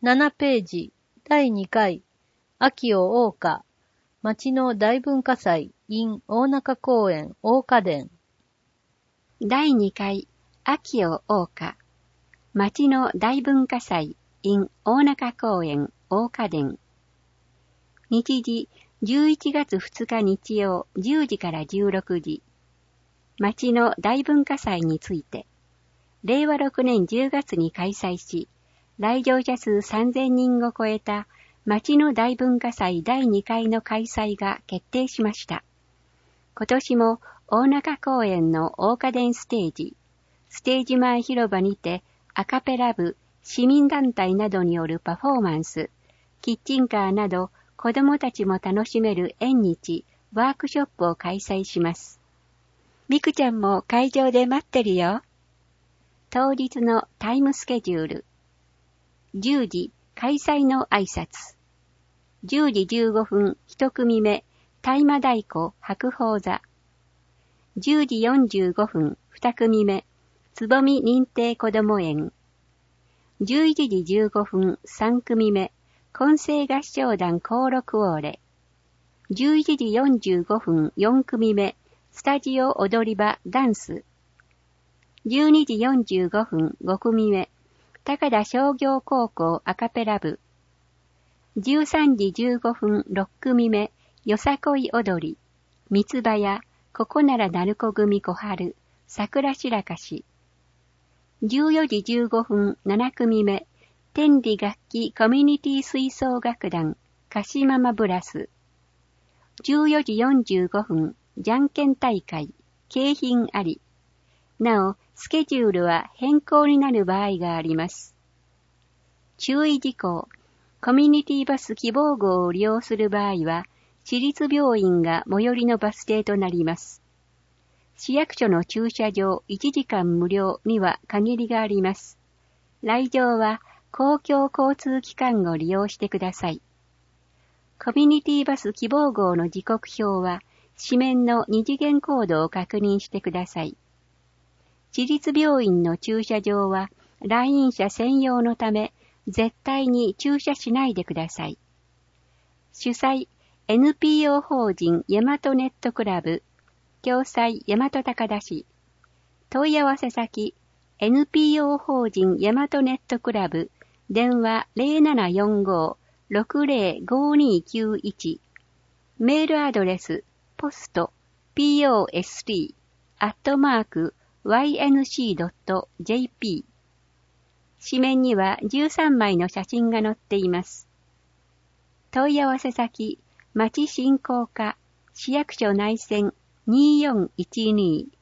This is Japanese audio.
7ページ、第2回、秋を謳歌、町の大文化祭 in 大中公園大花殿。 第2回、秋を謳歌、町の大文化祭 in 大中公園大花殿。日時、11月2日日曜10時から16時。町の大文化祭について、令和6年10月に開催し、来場者数3000人を超えた町の大文化祭第2回の開催が決定しました。今年も大中公園の大花殿ステージ前広場にてアカペラ部、市民団体などによるパフォーマンス、キッチンカーなど子どもたちも楽しめる縁日、ワークショップを開催します。みくちゃんも会場で待ってるよ。当日のタイムスケジュール。10時、開催の挨拶。10時15分、1組目、大麻太鼓白鳳座。10時45分、2組目、つぼみ認定こども園。11時15分、3組目、混声合唱団コーロクオーレ。11時45分、4組目、スタジオ踊り場ダンス。12時45分、5組目、高田商業高校アカペラ部。13時15分、6組目、よさこい踊り。三つ葉や、ここならなるこ組小春、桜白かし。14時15分、7組目、天理楽器コミュニティ吹奏楽団、かしママブラス。14時45分、じゃんけん大会、景品あり。なお、スケジュールは変更になる場合があります。注意事項、コミュニティバス希望号を利用する場合は、市立病院が最寄りのバス停となります。市役所の駐車場1時間無料には限りがあります。来場は公共交通機関を利用してください。コミュニティバス希望号の時刻表は、紙面の二次元コードを確認してください。市立病院の駐車場は来院者専用のため、絶対に駐車しないでください。主催、NPO 法人大和ネットクラブ、共催大和高田市。問い合わせ先、NPO 法人大和ネットクラブ、電話 0745-605291。メールアドレス、ポスト、post@ync.jp。紙面には13枚の写真が載っています。問い合わせ先、町振興課、市役所内線 2412